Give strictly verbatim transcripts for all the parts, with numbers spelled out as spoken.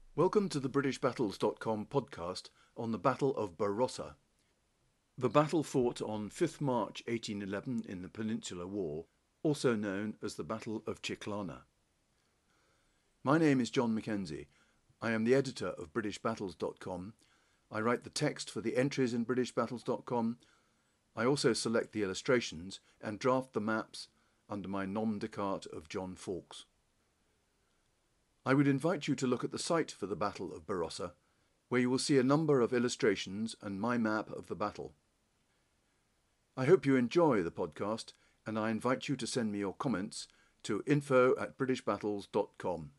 Welcome to the British Battles dot com podcast on the Battle of Barossa. The battle fought on fifth March eighteen eleven in the Peninsular War, also known as the Battle of Chiclana. My name is John Mackenzie. I am the editor of British Battles dot com. I write the text for the entries in British Battles dot com. I also select the illustrations and draft the maps under my nom de carte of John Fawkes. I would invite you to look at the site for the Battle of Barossa, where you will see a number of illustrations and my map of the battle. I hope you enjoy the podcast, and I invite you to send me your comments to info at British Battles dot com.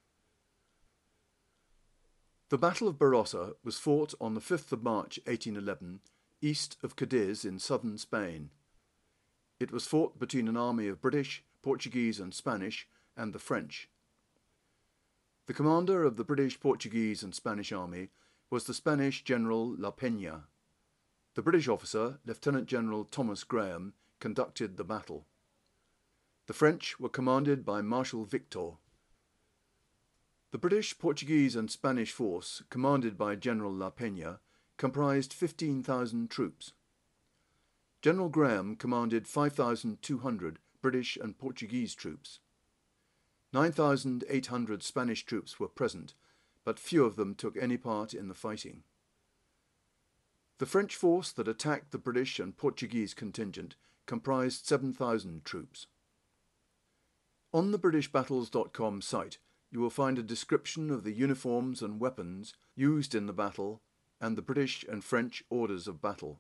The Battle of Barossa was fought on the fifth of March eighteen eleven, east of Cadiz in southern Spain. It was fought between an army of British, Portuguese and Spanish and the French. The commander of the British, Portuguese and Spanish army was the Spanish General La Peña. The British officer, Lieutenant General Thomas Graham, conducted the battle. The French were commanded by Marshal Victor. The British, Portuguese and Spanish force, commanded by General La Peña, comprised fifteen thousand troops. General Graham commanded five thousand two hundred British and Portuguese troops. nine thousand eight hundred Spanish troops were present, but few of them took any part in the fighting. The French force that attacked the British and Portuguese contingent comprised seven thousand troops. On the British Battles dot com site, you will find a description of the uniforms and weapons used in the battle and the British and French orders of battle.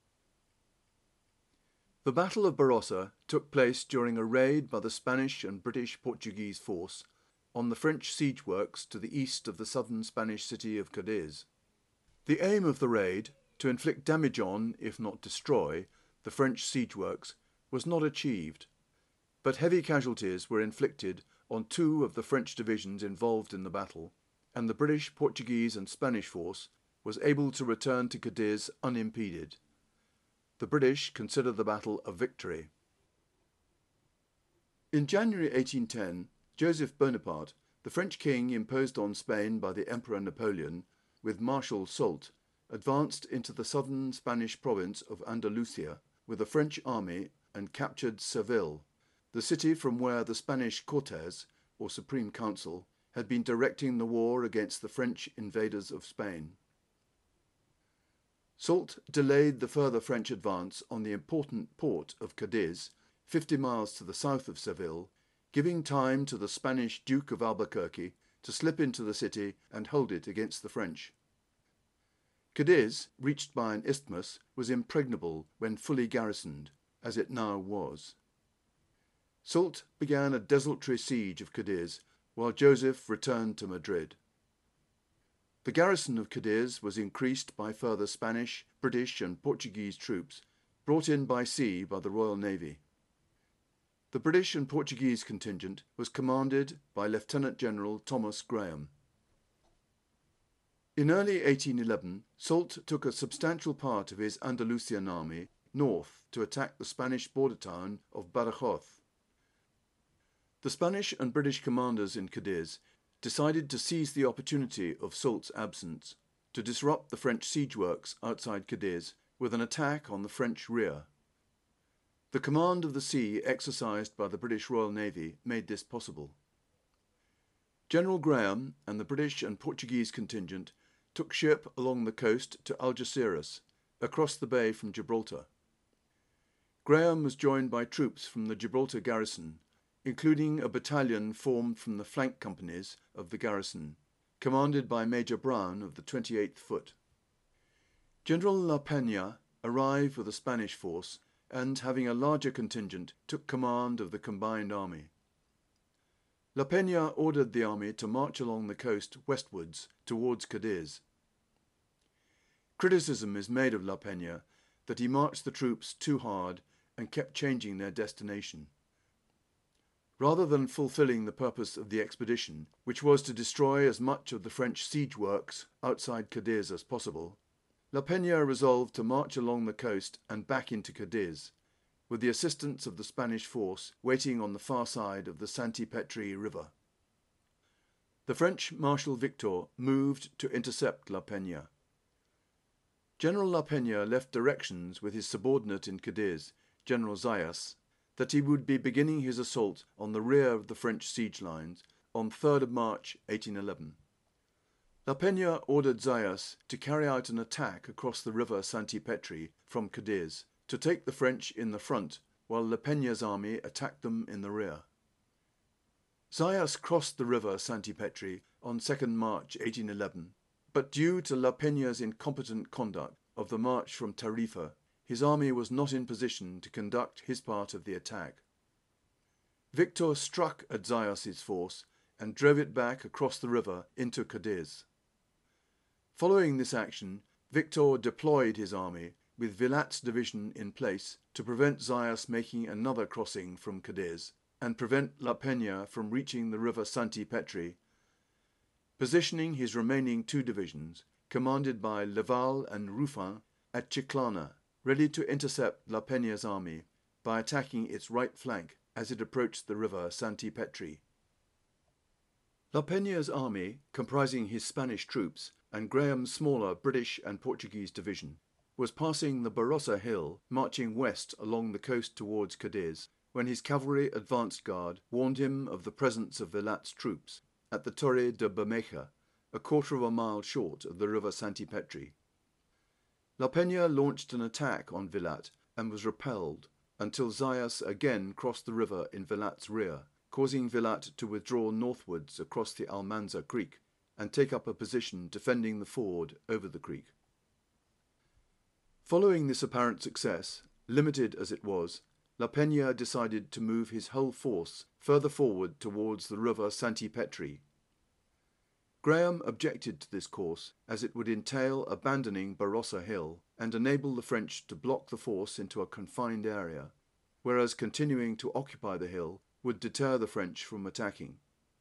The Battle of Barossa took place during a raid by the Spanish and British Portuguese force on the French siege works to the east of the southern Spanish city of Cadiz. The aim of the raid, to inflict damage on, if not destroy, the French siege works, was not achieved, but heavy casualties were inflicted on two of the French divisions involved in the battle, and the British, Portuguese and Spanish force was able to return to Cadiz unimpeded. The British considered the battle a victory. In January eighteen ten, Joseph Bonaparte, the French king imposed on Spain by the Emperor Napoleon, with Marshal Soult, advanced into the southern Spanish province of Andalusia with a French army and captured Seville, the city from where the Spanish Cortes, or Supreme Council, had been directing the war against the French invaders of Spain. Soult delayed the further French advance on the important port of Cadiz, fifty miles to the south of Seville, giving time to the Spanish Duke of Albuquerque to slip into the city and hold it against the French. Cadiz, reached by an isthmus, was impregnable when fully garrisoned, as it now was. Soult began a desultory siege of Cadiz, while Joseph returned to Madrid. The garrison of Cadiz was increased by further Spanish, British and Portuguese troops brought in by sea by the Royal Navy. The British and Portuguese contingent was commanded by Lieutenant General Thomas Graham. In early eighteen eleven, Soult took a substantial part of his Andalusian army north to attack the Spanish border town of Badajoz. The Spanish and British commanders in Cadiz decided to seize the opportunity of Soult's absence to disrupt the French siege works outside Cadiz with an attack on the French rear. The command of the sea exercised by the British Royal Navy made this possible. General Graham and the British and Portuguese contingent took ship along the coast to Algeciras, across the bay from Gibraltar. Graham was joined by troops from the Gibraltar garrison, including a battalion formed from the flank companies of the garrison, commanded by Major Brown of the twenty-eighth Foot. General La Peña arrived with a Spanish force and, having a larger contingent, took command of the combined army. La Peña ordered the army to march along the coast westwards towards Cadiz. Criticism is made of La Peña that he marched the troops too hard and kept changing their destination. Rather than fulfilling the purpose of the expedition, which was to destroy as much of the French siege works outside Cadiz as possible, La Peña resolved to march along the coast and back into Cadiz, with the assistance of the Spanish force waiting on the far side of the Santipetri River. The French Marshal Victor moved to intercept La Peña. General La Peña left directions with his subordinate in Cadiz, General Zayas, that he would be beginning his assault on the rear of the French siege lines on third of March eighteen eleven. La Peña ordered Zayas to carry out an attack across the river Santi Petri from Cadiz, to take the French in the front while La Peña's army attacked them in the rear. Zayas crossed the river Santi Petri on second of March eighteen eleven, but due to La Peña's incompetent conduct of the march from Tarifa, his army was not in position to conduct his part of the attack. Victor struck at Zayas's force and drove it back across the river into Cadiz. Following this action, Victor deployed his army with Vilat's division in place to prevent Zayas making another crossing from Cadiz and prevent La Peña from reaching the river Santi Petri, positioning his remaining two divisions, commanded by Laval and Ruffin, at Chiclana, ready to intercept La Peña's army by attacking its right flank as it approached the river Santi Petri. La Peña's army, comprising his Spanish troops and Graham's smaller British and Portuguese division, was passing the Barossa Hill, marching west along the coast towards Cadiz, when his cavalry advanced guard warned him of the presence of Vilat's troops at the Torre de Bermeja, a quarter of a mile short of the river Santi Petri. La Peña launched an attack on Vilat and was repelled until Zayas again crossed the river in Vilat's rear, causing Vilat to withdraw northwards across the Almanza Creek and take up a position defending the ford over the creek. Following this apparent success, limited as it was, La Peña decided to move his whole force further forward towards the river Santi Petri. Graham objected to this course, as it would entail abandoning Barossa Hill and enable the French to block the force into a confined area, whereas continuing to occupy the hill would deter the French from attacking.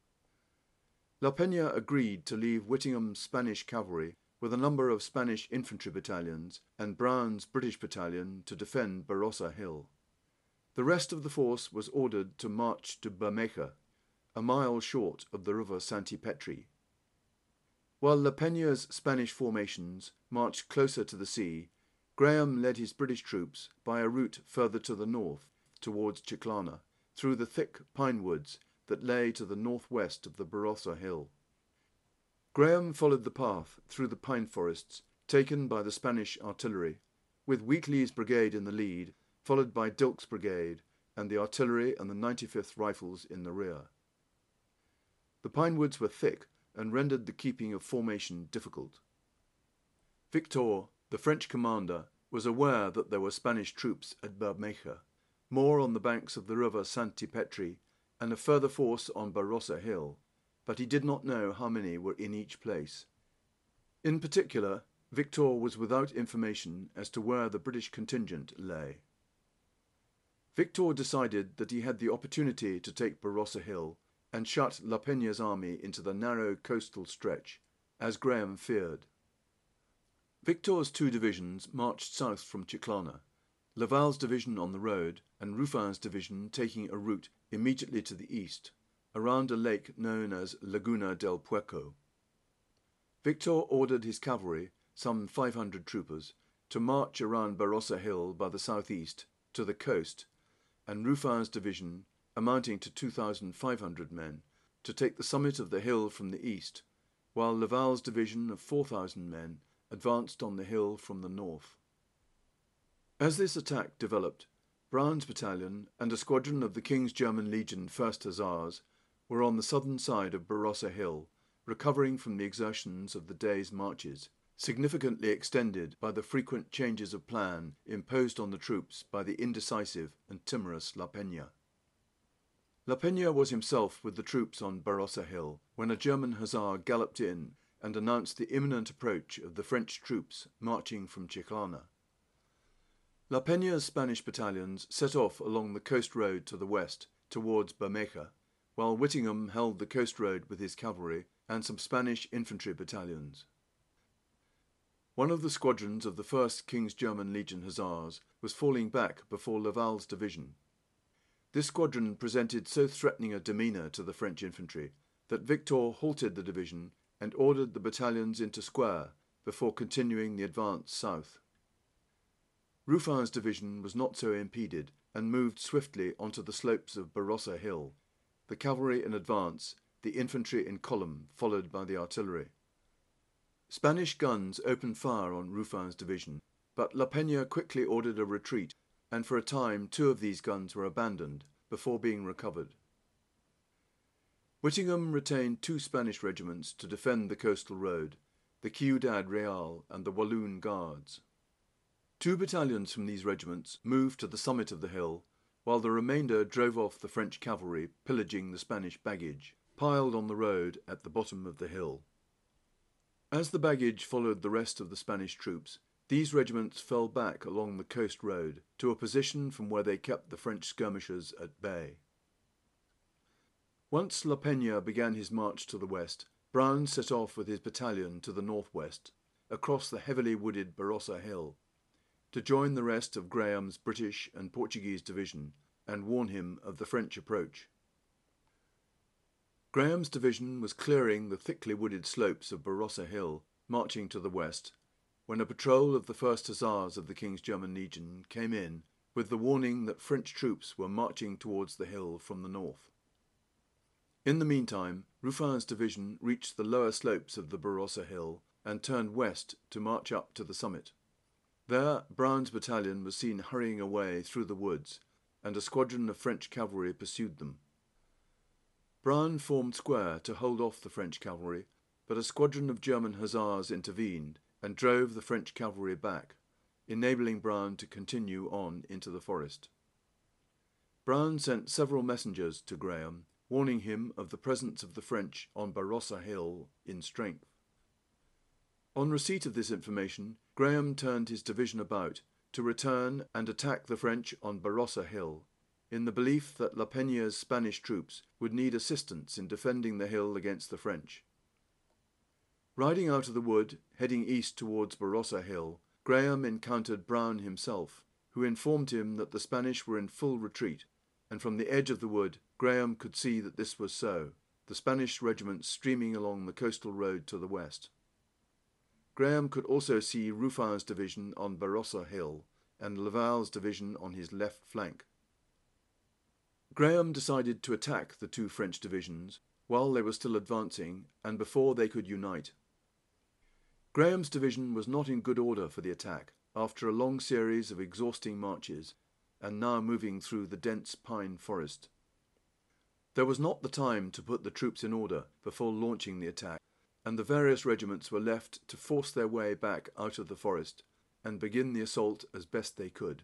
La Peña agreed to leave Whittingham's Spanish cavalry with a number of Spanish infantry battalions and Brown's British battalion to defend Barossa Hill. The rest of the force was ordered to march to Bermeja, a mile short of the river Santi Petri. While La Peña's Spanish formations marched closer to the sea, Graham led his British troops by a route further to the north, towards Chiclana, through the thick pine woods that lay to the northwest of the Barossa Hill. Graham followed the path through the pine forests taken by the Spanish artillery, with Wheatley's brigade in the lead, followed by Dilke's brigade and the artillery and the ninety-fifth Rifles in the rear. The pine woods were thick and rendered the keeping of formation difficult. Victor, the French commander, was aware that there were Spanish troops at Bermeja, more on the banks of the river Santi Petri, and a further force on Barossa Hill, but he did not know how many were in each place. In particular, Victor was without information as to where the British contingent lay. Victor decided that he had the opportunity to take Barossa Hill and shut La Peña's army into the narrow coastal stretch, as Graham feared. Victor's two divisions marched south from Chiclana, Laval's division on the road and Ruffin's division taking a route immediately to the east, around a lake known as Laguna del Puerco. Victor ordered his cavalry, some five hundred troopers, to march around Barossa Hill by the southeast to the coast, and Ruffin's division, amounting to two thousand five hundred men, to take the summit of the hill from the east, while Laval's division of four thousand men advanced on the hill from the north. As this attack developed, Brown's battalion and a squadron of the King's German Legion First Hussars were on the southern side of Barossa Hill, recovering from the exertions of the day's marches, significantly extended by the frequent changes of plan imposed on the troops by the indecisive and timorous La Peña. La Peña was himself with the troops on Barossa Hill when a German hussar galloped in and announced the imminent approach of the French troops marching from Chiclana. La Peña's Spanish battalions set off along the coast road to the west towards Bermeja, while Whittingham held the coast road with his cavalry and some Spanish infantry battalions. One of the squadrons of the first King's German Legion Hussars was falling back before Laval's division. This squadron presented so threatening a demeanour to the French infantry that Victor halted the division and ordered the battalions into square before continuing the advance south. Ruffin's division was not so impeded and moved swiftly onto the slopes of Barossa Hill, the cavalry in advance, the infantry in column, followed by the artillery. Spanish guns opened fire on Ruffin's division, but La Peña quickly ordered a retreat, and for a time two of these guns were abandoned before being recovered. Whittingham retained two Spanish regiments to defend the coastal road, the Ciudad Real and the Walloon Guards. Two battalions from these regiments moved to the summit of the hill, while the remainder drove off the French cavalry pillaging the Spanish baggage, piled on the road at the bottom of the hill. As the baggage followed the rest of the Spanish troops, these regiments fell back along the coast road to a position from where they kept the French skirmishers at bay. Once La Peña began his march to the west, Brown set off with his battalion to the northwest, across the heavily wooded Barossa Hill, to join the rest of Graham's British and Portuguese division and warn him of the French approach. Graham's division was clearing the thickly wooded slopes of Barossa Hill, marching to the west, when a patrol of the first Hussars of the King's German Legion came in with the warning that French troops were marching towards the hill from the north. In the meantime, Ruffin's division reached the lower slopes of the Barossa Hill and turned west to march up to the summit. There, Brown's battalion was seen hurrying away through the woods, and a squadron of French cavalry pursued them. Brown formed square to hold off the French cavalry, but a squadron of German hussars intervened and drove the French cavalry back, enabling Brown to continue on into the forest. Brown sent several messengers to Graham, warning him of the presence of the French on Barossa Hill in strength. On receipt of this information, Graham turned his division about to return and attack the French on Barossa Hill, in the belief that La Peña's Spanish troops would need assistance in defending the hill against the French. Riding out of the wood, heading east towards Barossa Hill, Graham encountered Brown himself, who informed him that the Spanish were in full retreat, and from the edge of the wood Graham could see that this was so, the Spanish regiments streaming along the coastal road to the west. Graham could also see Ruffin's division on Barossa Hill and Laval's division on his left flank. Graham decided to attack the two French divisions while they were still advancing and before they could unite. Graham's division was not in good order for the attack after a long series of exhausting marches and now moving through the dense pine forest. There was not the time to put the troops in order before launching the attack, and the various regiments were left to force their way back out of the forest and begin the assault as best they could.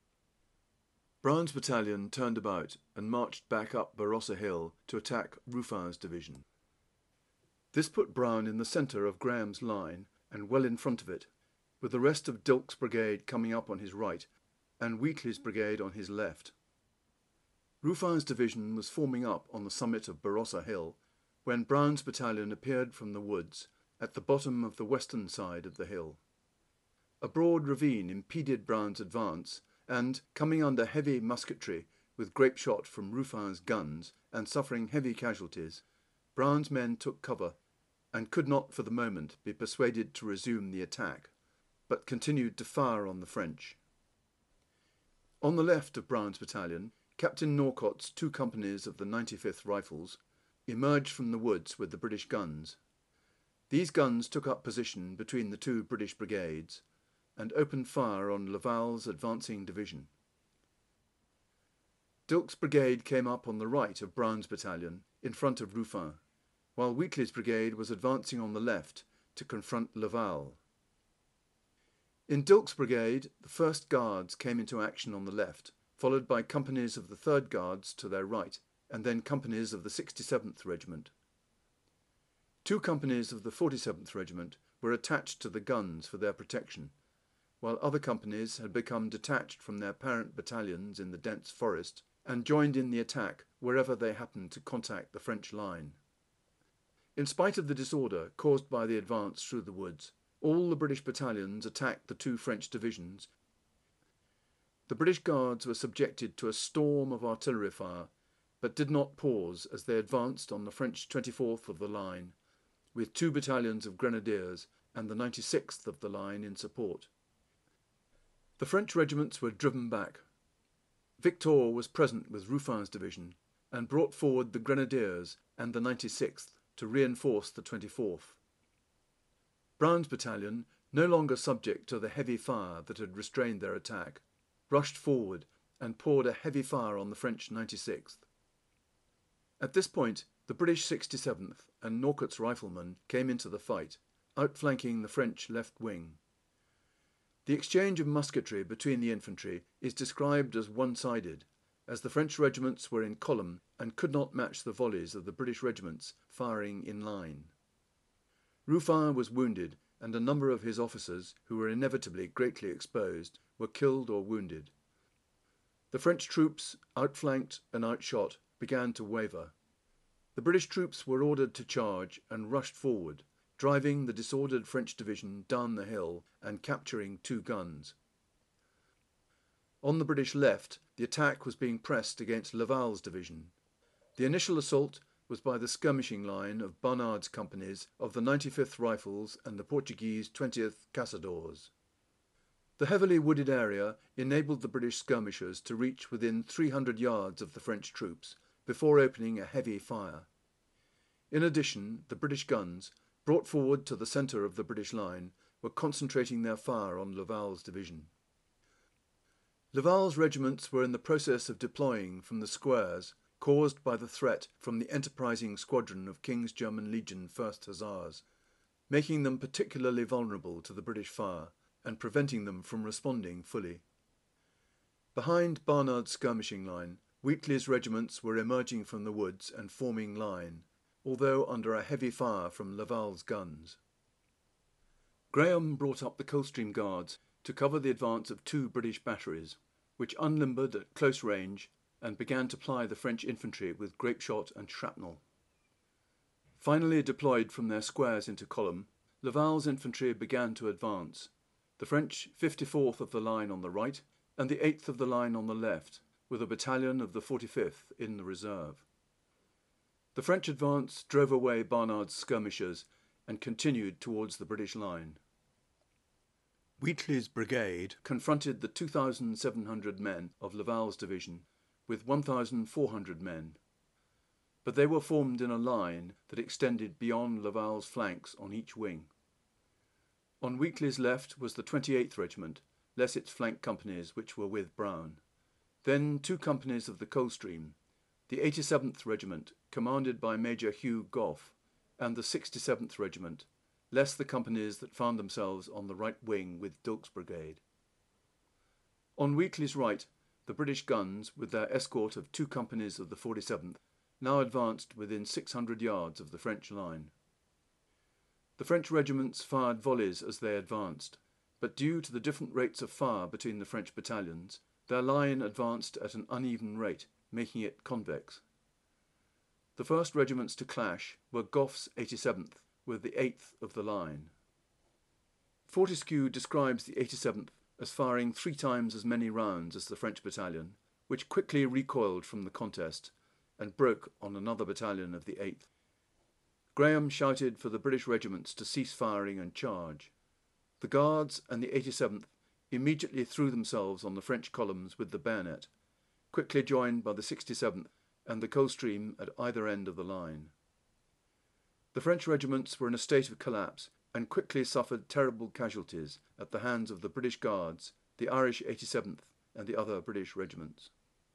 Brown's battalion turned about and marched back up Barossa Hill to attack Ruffin's division. This put Brown in the centre of Graham's line and well in front of it, with the rest of Dilke's brigade coming up on his right and Wheatley's brigade on his left. Ruffin's division was forming up on the summit of Barossa Hill when Brown's battalion appeared from the woods at the bottom of the western side of the hill. A broad ravine impeded Brown's advance, and, coming under heavy musketry with grape shot from Ruffin's guns and suffering heavy casualties, Brown's men took cover and could not for the moment be persuaded to resume the attack, but continued to fire on the French. On the left of Brown's battalion, Captain Norcott's two companies of the ninety-fifth Rifles emerged from the woods with the British guns. These guns took up position between the two British brigades and opened fire on Laval's advancing division. Dilke's brigade came up on the right of Brown's battalion in front of Ruffin, while Wheatley's brigade was advancing on the left to confront Laval. In Dilke's brigade, the first Guards came into action on the left, followed by companies of the third Guards to their right, and then companies of the sixty-seventh Regiment. Two companies of the forty-seventh Regiment were attached to the guns for their protection, while other companies had become detached from their parent battalions in the dense forest and joined in the attack wherever they happened to contact the French line. In spite of the disorder caused by the advance through the woods, all the British battalions attacked the two French divisions. The British Guards were subjected to a storm of artillery fire, but did not pause as they advanced on the French twenty-fourth of the line, with two battalions of grenadiers and the ninety-sixth of the line in support. The French regiments were driven back. Victor was present with Ruffin's division and brought forward the grenadiers and the ninety-sixth to reinforce the twenty-fourth. Brown's battalion, no longer subject to the heavy fire that had restrained their attack, rushed forward and poured a heavy fire on the French ninety-sixth. At this point, the British sixty-seventh and Norcott's riflemen came into the fight, outflanking the French left wing. The exchange of musketry between the infantry is described as one-sided, as the French regiments were in column and could not match the volleys of the British regiments firing in line. Ruffin was wounded, and a number of his officers, who were inevitably greatly exposed, were killed or wounded. The French troops, outflanked and outshot, began to waver. The British troops were ordered to charge and rushed forward, driving the disordered French division down the hill and capturing two guns. On the British left, the attack was being pressed against Laval's division. The initial assault was by the skirmishing line of Barnard's companies of the ninety-fifth Rifles and the Portuguese twentieth Caçadores. The heavily wooded area enabled the British skirmishers to reach within three hundred yards of the French troops before opening a heavy fire. In addition, the British guns, brought forward to the centre of the British line, were concentrating their fire on Laval's division. Laval's regiments were in the process of deploying from the squares caused by the threat from the enterprising squadron of King's German Legion First Hussars, making them particularly vulnerable to the British fire and preventing them from responding fully. Behind Barnard's skirmishing line, Wheatley's regiments were emerging from the woods and forming line, although under a heavy fire from Laval's guns. Graham brought up the Coldstream Guards to cover the advance of two British batteries, which unlimbered at close range and began to ply the French infantry with grapeshot and shrapnel. Finally deployed from their squares into column, Laval's infantry began to advance, the French fifty-fourth of the line on the right and the eighth of the line on the left, with a battalion of the forty-fifth in the reserve. The French advance drove away Barnard's skirmishers and continued towards the British line. Wheatley's brigade confronted the two thousand seven hundred men of Laval's division with one thousand four hundred men, but they were formed in a line that extended beyond Laval's flanks on each wing. On Wheatley's left was the twenty-eighth Regiment, less its flank companies which were with Brown. Then two companies of the Coldstream, the eighty-seventh Regiment, commanded by Major Hugh Gough, and the sixty-seventh Regiment, less the companies that found themselves on the right wing with Dilke's brigade. On Wheatley's right, the British guns, with their escort of two companies of the forty-seventh, now advanced within six hundred yards of the French line. The French regiments fired volleys as they advanced, but due to the different rates of fire between the French battalions, their line advanced at an uneven rate, making it convex. The first regiments to clash were Gough's eighty-seventh with the eighth of the line. Fortescue describes the eighty-seventh as firing three times as many rounds as the French battalion, which quickly recoiled from the contest and broke on another battalion of the eighth. Graham shouted for the British regiments to cease firing and charge. The Guards and the eighty-seventh immediately threw themselves on the French columns with the bayonet, quickly joined by the sixty-seventh and the Coldstream at either end of the line. The French regiments were in a state of collapse and quickly suffered terrible casualties at the hands of the British Guards, the Irish eighty-seventh and the other British regiments.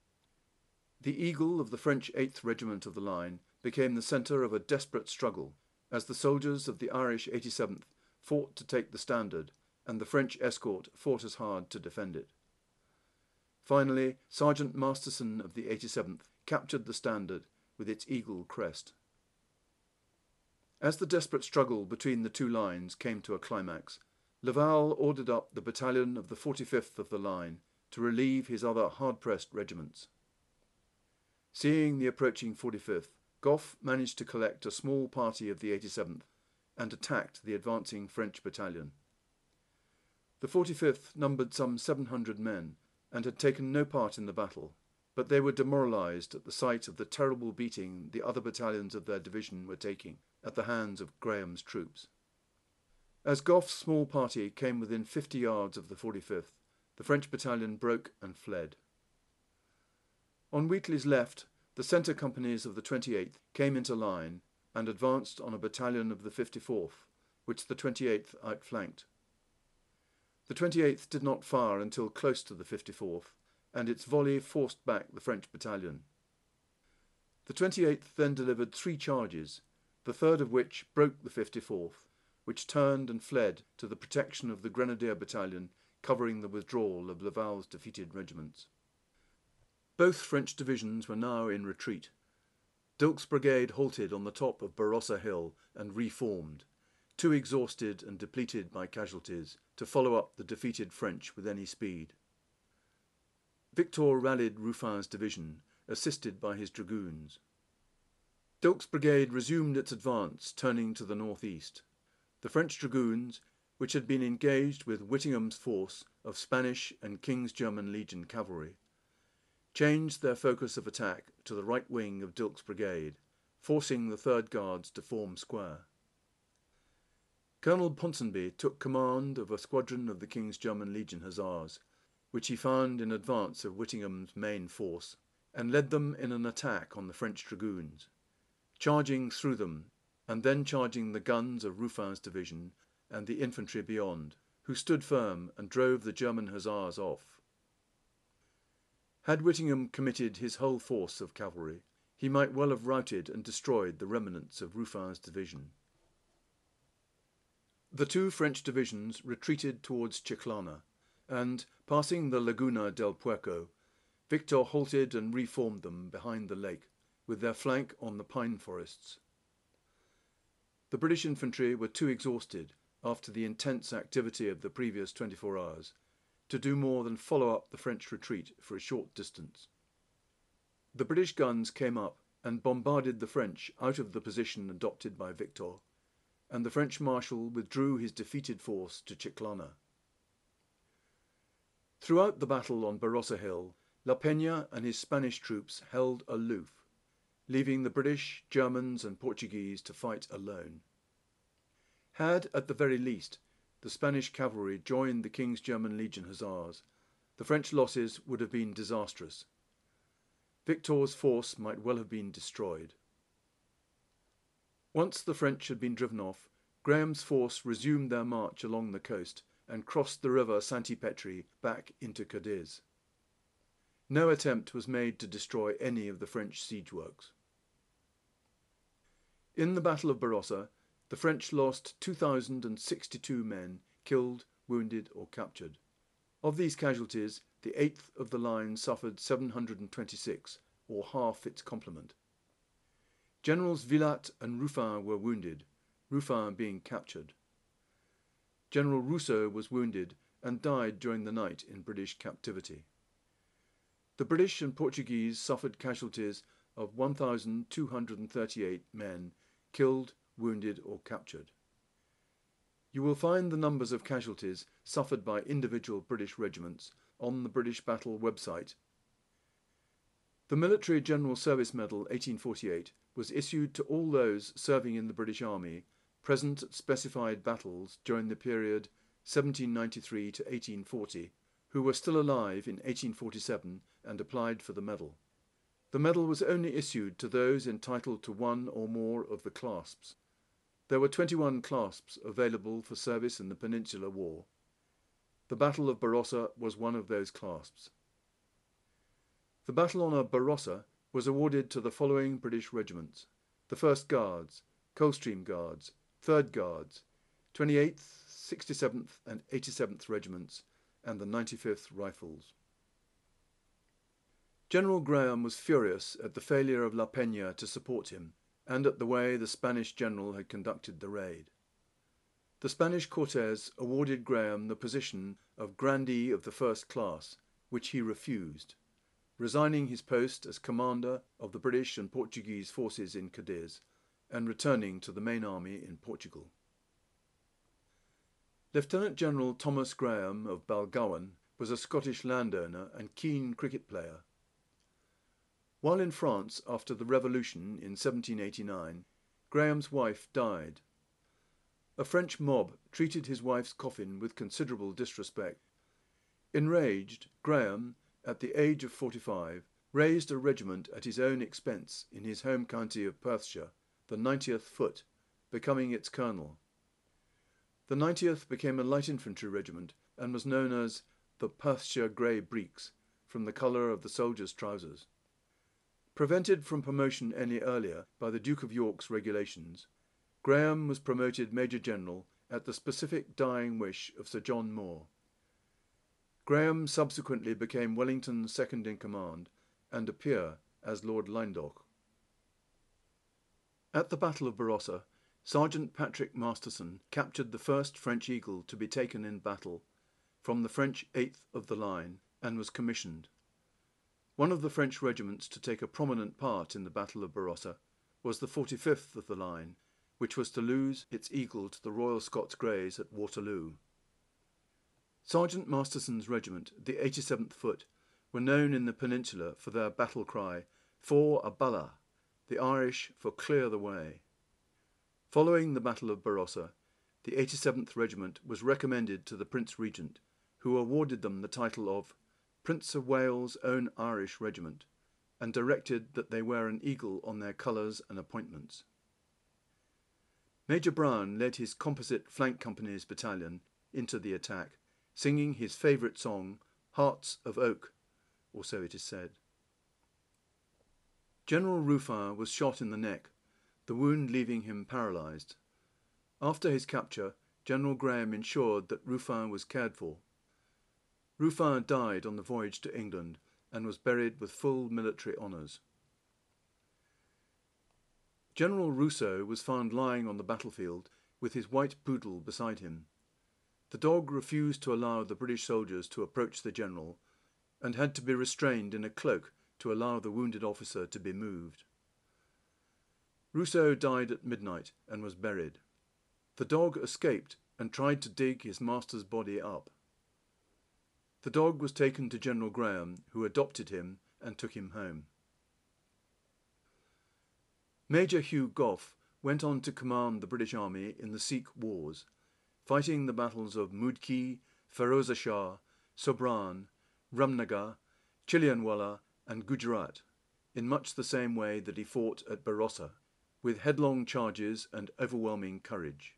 The Eagle of the French eighth Regiment of the line became the centre of a desperate struggle as the soldiers of the Irish eighty-seventh fought to take the standard and the French escort fought as hard to defend it. Finally, Sergeant Masterson of the eighty-seventh captured the standard with its eagle crest. As the desperate struggle between the two lines came to a climax, Laval ordered up the battalion of the forty-fifth of the line to relieve his other hard-pressed regiments. Seeing the approaching forty-fifth, Gough managed to collect a small party of the eighty-seventh and attacked the advancing French battalion. The forty-fifth numbered some seven hundred men and had taken no part in the battle, but they were demoralised at the sight of the terrible beating the other battalions of their division were taking at the hands of Graham's troops. As Gough's small party came within fifty yards of the forty-fifth, the French battalion broke and fled. On Wheatley's left, the centre companies of the twenty-eighth came into line and advanced on a battalion of the fifty-fourth, which the twenty-eighth outflanked. The twenty-eighth did not fire until close to the fifty-fourth, and its volley forced back the French battalion. The twenty-eighth then delivered three charges, the third of which broke the fifty-fourth, which turned and fled to the protection of the Grenadier battalion covering the withdrawal of Laval's defeated regiments. Both French divisions were now in retreat. Dilke's brigade halted on the top of Barossa Hill and reformed, too exhausted and depleted by casualties to follow up the defeated French with any speed. Victor rallied Ruffin's division, assisted by his dragoons. Dilke's brigade resumed its advance, turning to the northeast. The French dragoons, which had been engaged with Whittingham's force of Spanish and King's German Legion cavalry, changed their focus of attack to the right wing of Dilke's brigade, forcing the Third Guards to form square. Colonel Ponsonby took command of a squadron of the King's German Legion Hussars, which he found in advance of Whittingham's main force, and led them in an attack on the French dragoons, charging through them, and then charging the guns of Ruffin's division and the infantry beyond, who stood firm and drove the German hussars off. Had Whittingham committed his whole force of cavalry, he might well have routed and destroyed the remnants of Ruffin's division. The two French divisions retreated towards Chiclana, and, passing the Laguna del Puerco, Victor halted and reformed them behind the lake, with their flank on the pine forests. The British infantry were too exhausted, after the intense activity of the previous twenty-four hours, to do more than follow up the French retreat for a short distance. The British guns came up and bombarded the French out of the position adopted by Victor, and the French marshal withdrew his defeated force to Chiclana. Throughout the battle on Barossa Hill, La Peña and his Spanish troops held aloof, leaving the British, Germans and Portuguese to fight alone. Had, at the very least, the Spanish cavalry joined the King's German Legion Hussars, the French losses would have been disastrous. Victor's force might well have been destroyed. Once the French had been driven off, Graham's force resumed their march along the coast and crossed the river Santi Petri back into Cadiz. No attempt was made to destroy any of the French siege works. In the Battle of Barossa, the French lost two thousand sixty-two men killed, wounded or captured. Of these casualties, the eighth of the line suffered seven hundred twenty-six, or half its complement. Generals Villatte and Ruffin were wounded, Ruffin being captured. General Rousseau was wounded and died during the night in British captivity. The British and Portuguese suffered casualties of one thousand two hundred thirty-eight men killed, wounded or captured. You will find the numbers of casualties suffered by individual British regiments on the British Battle website. The Military General Service Medal eighteen forty-eight was issued to all those serving in the British Army present at specified battles during the period seventeen ninety-three to eighteen forty, who were still alive in eighteen forty-seven and applied for the medal. The medal was only issued to those entitled to one or more of the clasps. There were twenty-one clasps available for service in the Peninsular War. The Battle of Barossa was one of those clasps. The battle honour Barossa was awarded to the following British regiments: the First Guards, Coldstream Guards, Third Guards, twenty-eighth, sixty-seventh and eighty-seventh Regiments, and the ninety-fifth Rifles. General Graham was furious at the failure of La Peña to support him, and at the way the Spanish general had conducted the raid. The Spanish Cortes awarded Graham the position of Grandee of the First Class, which he refused, resigning his post as commander of the British and Portuguese forces in Cadiz, and returning to the main army in Portugal. Lieutenant General Thomas Graham of Balgowan was a Scottish landowner and keen cricket player. While in France after the Revolution in seventeen eighty-nine, Graham's wife died. A French mob treated his wife's coffin with considerable disrespect. Enraged, Graham, at the age of forty-five, raised a regiment at his own expense in his home county of Perthshire, the ninetieth Foot, becoming its colonel. The ninetieth became a light infantry regiment and was known as the Perthshire Grey Breeks, from the colour of the soldiers' trousers. Prevented from promotion any earlier by the Duke of York's regulations, Graham was promoted Major General at the specific dying wish of Sir John Moore. Graham subsequently became Wellington's second-in-command and a peer as Lord Lyndoch. At the Battle of Barossa, Sergeant Patrick Masterson captured the first French Eagle to be taken in battle from the French eighth of the line and was commissioned. One of the French regiments to take a prominent part in the Battle of Barossa was the forty-fifth of the line, which was to lose its Eagle to the Royal Scots Greys at Waterloo. Sergeant Masterson's regiment, the eighty-seventh Foot, were known in the peninsula for their battle cry, For a Balla, the Irish for Clear the Way. Following the Battle of Barossa, the eighty-seventh Regiment was recommended to the Prince Regent, who awarded them the title of Prince of Wales' Own Irish Regiment, and directed that they wear an eagle on their colours and appointments. Major Brown led his composite flank company's battalion into the attack, singing his favourite song, Hearts of Oak, or so it is said. General Ruffin was shot in the neck, the wound leaving him paralysed. After his capture, General Graham ensured that Ruffin was cared for. Ruffin died on the voyage to England and was buried with full military honours. General Rousseau was found lying on the battlefield with his white poodle beside him. The dog refused to allow the British soldiers to approach the general and had to be restrained in a cloak to allow the wounded officer to be moved. Rousseau died at midnight and was buried. The dog escaped and tried to dig his master's body up. The dog was taken to General Graham, who adopted him and took him home. Major Hugh Gough went on to command the British Army in the Sikh Wars, fighting the battles of Mudki, Feroza Shah, Sobran, Ramnagar, Chilianwala and Gujarat, in much the same way that he fought at Barossa, with headlong charges and overwhelming courage.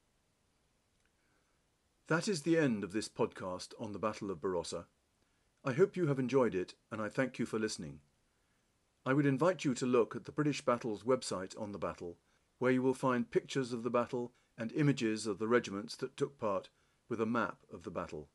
That is the end of this podcast on the Battle of Barossa. I hope you have enjoyed it, and I thank you for listening. I would invite you to look at the British Battles website on the battle, where you will find pictures of the battle and images of the regiments that took part with a map of the battle.